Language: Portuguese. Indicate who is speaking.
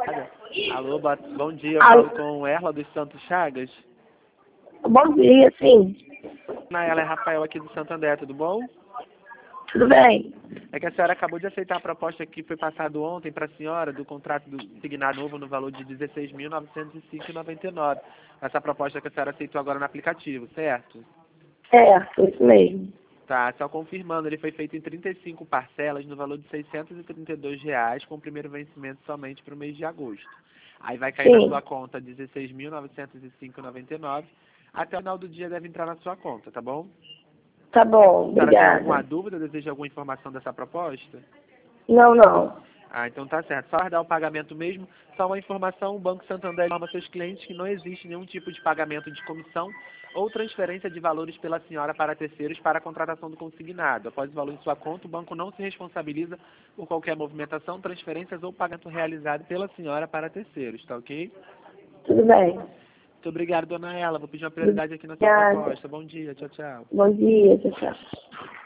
Speaker 1: Alô, bom dia, eu
Speaker 2: Alô.
Speaker 1: falo com Erla dos Santos Chagas.
Speaker 2: Bom dia, sim.
Speaker 1: Ela é Rafael aqui do Santander, tudo bom?
Speaker 2: Tudo bem?
Speaker 1: É que a senhora acabou de aceitar a proposta que foi passada ontem para a senhora do contrato do signado novo no valor de R$ 16.905,99. Essa proposta que a senhora aceitou agora no aplicativo, certo?
Speaker 2: Isso mesmo.
Speaker 1: Tá, só confirmando, ele foi feito em 35 parcelas no valor de R$ 632, com o primeiro vencimento somente para o mês de agosto. Aí vai cair na
Speaker 2: Sim.
Speaker 1: sua conta R$ 16.905,99. Até o final do dia deve entrar na sua conta, tá bom?
Speaker 2: Tá bom,
Speaker 1: A senhora tem alguma
Speaker 2: obrigada.
Speaker 1: dúvida, deseja alguma informação dessa proposta?
Speaker 2: Não.
Speaker 1: Então tá certo. Só aguardar o pagamento mesmo. Só uma informação, o Banco Santander informa aos seus clientes que não existe nenhum tipo de pagamento de comissão ou transferência de valores pela senhora para terceiros para a contratação do consignado. Após o valor em sua conta, o banco não se responsabiliza por qualquer movimentação, transferências ou pagamento realizado pela senhora para terceiros, tá ok?
Speaker 2: Tudo bem.
Speaker 1: Muito obrigado, dona Ela. Vou pedir uma prioridade aqui na sua
Speaker 2: Obrigada.
Speaker 1: proposta. Bom dia, tchau, tchau.
Speaker 2: Bom dia, tchau.